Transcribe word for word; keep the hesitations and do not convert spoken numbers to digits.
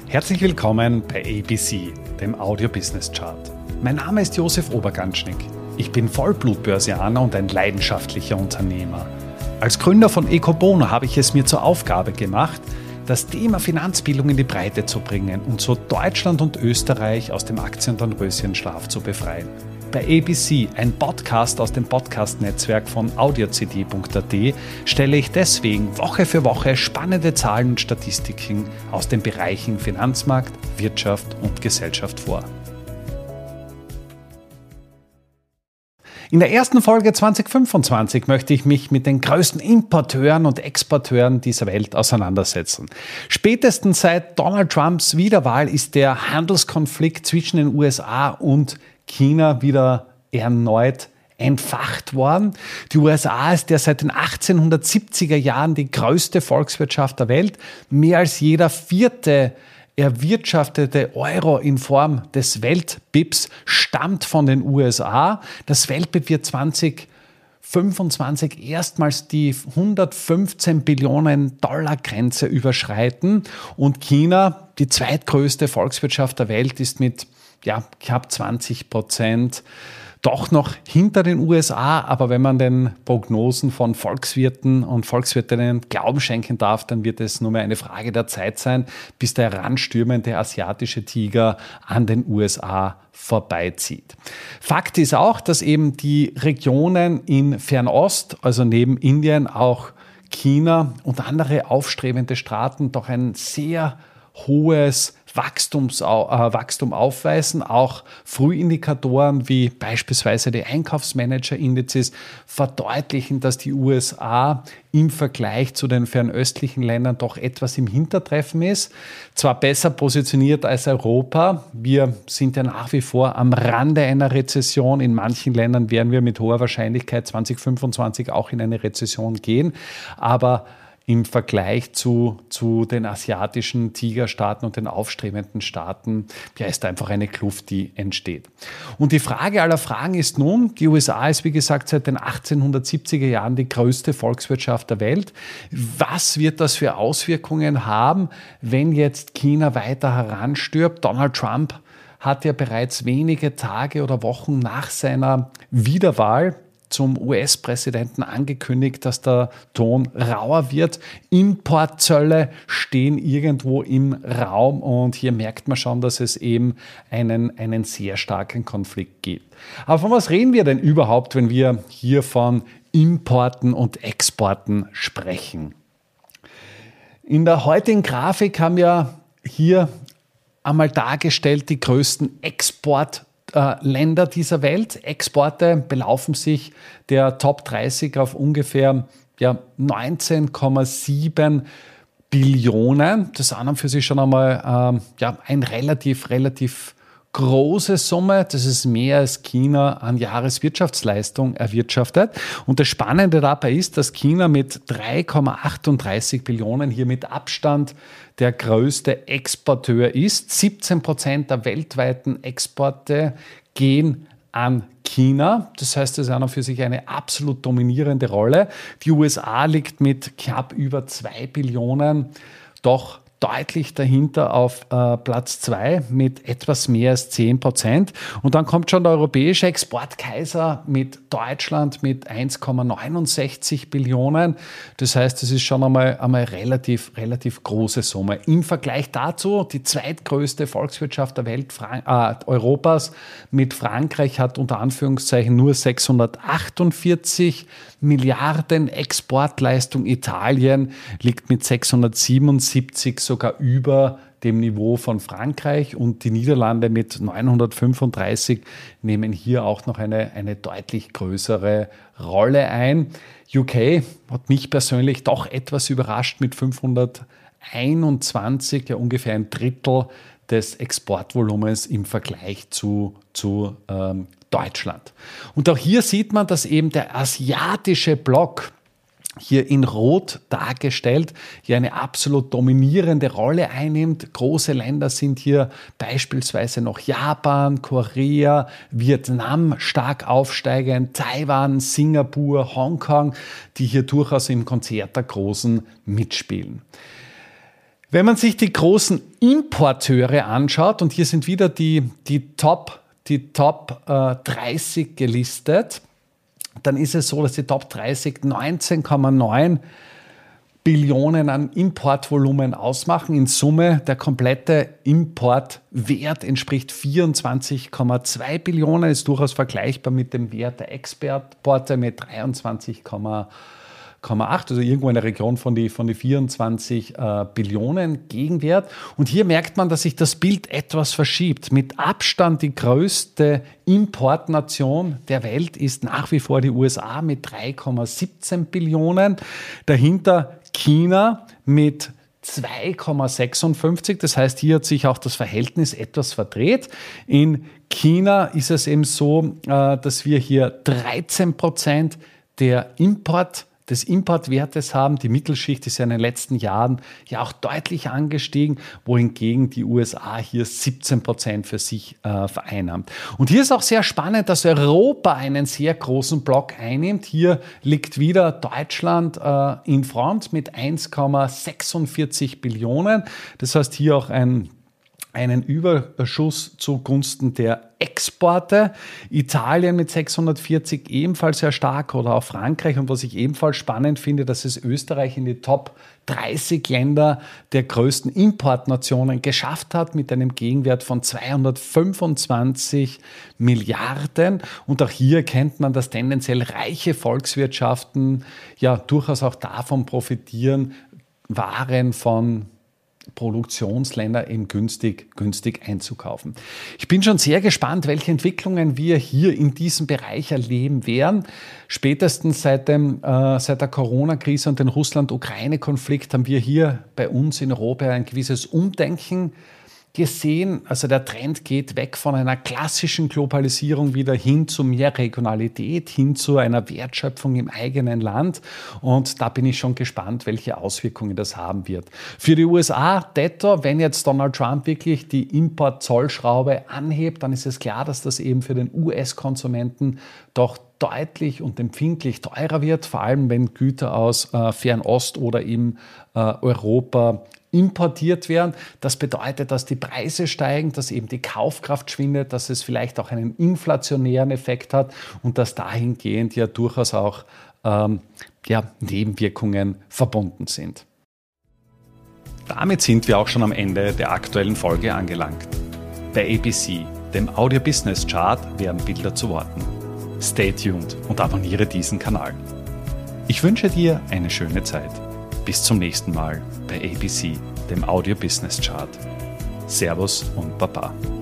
Herzlich willkommen bei A B C, dem Audio Business Chart. Mein Name ist Josef Oberganschnick. Ich bin Vollblutbörsianer und ein leidenschaftlicher Unternehmer. Als Gründer von Ecobono habe ich es mir zur Aufgabe gemacht, das Thema Finanzbildung in die Breite zu bringen und so Deutschland und Österreich aus dem Aktien- und Dornröschenschlaf zu befreien. Bei A B C, ein Podcast aus dem Podcast-Netzwerk von audiocd punkt a t, stelle ich deswegen Woche für Woche spannende Zahlen und Statistiken aus den Bereichen Finanzmarkt, Wirtschaft und Gesellschaft vor. In der ersten Folge zwanzig fünfundzwanzig möchte ich mich mit den größten Importeuren und Exporteuren dieser Welt auseinandersetzen. Spätestens seit Donald Trumps Wiederwahl ist der Handelskonflikt zwischen den U S A und China wieder erneut entfacht worden. Die U S A ist ja seit den achtzehnhundertsiebziger Jahren die größte Volkswirtschaft der Welt. Mehr als jeder vierte erwirtschaftete Euro in Form des Welt-B I Ps stammt von den U S A. Das Welt-B I P wird zwanzig fünfundzwanzig erstmals die hundertfünfzehn Billionen Dollar Grenze überschreiten. Und China, die zweitgrößte Volkswirtschaft der Welt, ist mit ja, knapp zwanzig Prozent doch noch hinter den U S A, aber wenn man den Prognosen von Volkswirten und Volkswirtinnen Glauben schenken darf, dann wird es nur mehr eine Frage der Zeit sein, bis der heranstürmende asiatische Tiger an den U S A vorbeizieht. Fakt ist auch, dass eben die Regionen in Fernost, also neben Indien auch China und andere aufstrebende Staaten, doch ein sehr hohes Wachstums, äh, Wachstum aufweisen. Auch Frühindikatoren wie beispielsweise die Einkaufsmanager-Indizes verdeutlichen, dass die U S A im Vergleich zu den fernöstlichen Ländern doch etwas im Hintertreffen ist. Zwar besser positioniert als Europa. Wir sind ja nach wie vor am Rande einer Rezession. In manchen Ländern werden wir mit hoher Wahrscheinlichkeit zwanzig fünfundzwanzig auch in eine Rezession gehen. Aber im Vergleich zu, zu den asiatischen Tigerstaaten und den aufstrebenden Staaten, ja, ist einfach eine Kluft, die entsteht. Und die Frage aller Fragen ist nun, die U S A ist wie gesagt seit den achtzehnhundertsiebziger Jahren die größte Volkswirtschaft der Welt. Was wird das für Auswirkungen haben, wenn jetzt China weiter heranstirbt? Donald Trump hat ja bereits wenige Tage oder Wochen nach seiner Wiederwahl zum U S-Präsidenten angekündigt, dass der Ton rauer wird. Importzölle stehen irgendwo im Raum und hier merkt man schon, dass es eben einen, einen sehr starken Konflikt gibt. Aber von was reden wir denn überhaupt, wenn wir hier von Importen und Exporten sprechen? In der heutigen Grafik haben wir hier einmal dargestellt die größten Export Länder dieser Welt. Exporte belaufen sich der Top dreißig auf ungefähr ja, neunzehn Komma sieben Billionen. Das ist an und für sich schon einmal ähm, ja, eine relativ, relativ große Summe. Das ist mehr als China an Jahreswirtschaftsleistung erwirtschaftet. Und das Spannende dabei ist, dass China mit drei Komma achtunddreißig Billionen hier mit Abstand der größte Exporteur ist. siebzehn Prozent der weltweiten Exporte gehen an China. Das heißt, das ist an und für sich eine absolut dominierende Rolle. Die U S A liegt mit knapp über zwei Billionen doch deutlich dahinter auf äh, Platz zwei mit etwas mehr als zehn Prozent. Und dann kommt schon der europäische Exportkaiser mit Deutschland mit eins Komma neunundsechzig Billionen. Das heißt, das ist schon einmal eine relativ, relativ große Summe. Im Vergleich dazu, die zweitgrößte Volkswirtschaft der Welt, Frank- äh, Europas, mit Frankreich hat unter Anführungszeichen nur sechshundertachtundvierzig Milliarden Exportleistung. Italien liegt mit sechshundertsiebenundsiebzig sogar über dem Niveau von Frankreich und die Niederlande mit neunhundertfünfunddreißig nehmen hier auch noch eine, eine deutlich größere Rolle ein. U K hat mich persönlich doch etwas überrascht mit fünfhunderteinundzwanzig, ja ungefähr ein Drittel des Exportvolumens im Vergleich zu, zu ähm, Deutschland. Und auch hier sieht man, dass eben der asiatische Block hier in Rot dargestellt, hier eine absolut dominierende Rolle einnimmt. Große Länder sind hier beispielsweise noch Japan, Korea, Vietnam stark aufsteigend, Taiwan, Singapur, Hongkong, die hier durchaus im Konzert der Großen mitspielen. Wenn man sich die großen Importeure anschaut, und hier sind wieder die, die Top, die Top äh, dreißig gelistet, dann ist es so, dass die Top dreißig neunzehn Komma neun Billionen an Importvolumen ausmachen. In Summe der komplette Importwert entspricht vierundzwanzig Komma zwei Billionen, ist durchaus vergleichbar mit dem Wert der Exporte mit dreiundzwanzig Komma acht, also irgendwo in der Region von die, von die vierundzwanzig äh, Billionen Gegenwert. Und hier merkt man, dass sich das Bild etwas verschiebt. Mit Abstand die größte Importnation der Welt ist nach wie vor die U S A mit drei Komma siebzehn Billionen. Dahinter China mit zwei Komma sechsundfünfzig. Das heißt, hier hat sich auch das Verhältnis etwas verdreht. In China ist es eben so, äh, dass wir hier dreizehn Prozent der Import des Importwertes haben. Die Mittelschicht ist ja in den letzten Jahren ja auch deutlich angestiegen, wohingegen die U S A hier siebzehn Prozent für sich äh, vereinnahmt. Und hier ist auch sehr spannend, dass Europa einen sehr großen Block einnimmt. Hier liegt wieder Deutschland äh, in Front mit eins Komma sechsundvierzig Billionen. Das heißt, hier auch ein einen Überschuss zugunsten der Exporte. Italien mit sechshundertvierzig ebenfalls sehr stark oder auch Frankreich. Und was ich ebenfalls spannend finde, dass es Österreich in die Top dreißig Länder der größten Importnationen geschafft hat mit einem Gegenwert von zweihundertfünfundzwanzig Milliarden. Und auch hier kennt man, dass tendenziell reiche Volkswirtschaften ja durchaus auch davon profitieren, Waren von Produktionsländer eben günstig, günstig einzukaufen. Ich bin schon sehr gespannt, welche Entwicklungen wir hier in diesem Bereich erleben werden. Spätestens seit, dem, äh, seit der Corona-Krise und dem Russland-Ukraine-Konflikt haben wir hier bei uns in Europa ein gewisses Umdenken gesehen. Also der Trend geht weg von einer klassischen Globalisierung wieder hin zu mehr Regionalität, hin zu einer Wertschöpfung im eigenen Land. Und da bin ich schon gespannt, welche Auswirkungen das haben wird. Für die U S A, detto, wenn jetzt Donald Trump wirklich die Import-Zollschraube anhebt, dann ist es klar, dass das eben für den U S-Konsumenten doch deutlich und empfindlich teurer wird, vor allem wenn Güter aus äh, Fernost oder eben äh, Europa importiert werden. Das bedeutet, dass die Preise steigen, dass eben die Kaufkraft schwindet, dass es vielleicht auch einen inflationären Effekt hat und dass dahingehend ja durchaus auch ähm, ja, Nebenwirkungen verbunden sind. Damit sind wir auch schon am Ende der aktuellen Folge angelangt. Bei A B C, dem Audio Business Chart, werden Bilder zu Worten. Stay tuned und abonniere diesen Kanal. Ich wünsche dir eine schöne Zeit. Bis zum nächsten Mal bei A B C, dem Audio Business Chart. Servus und Baba.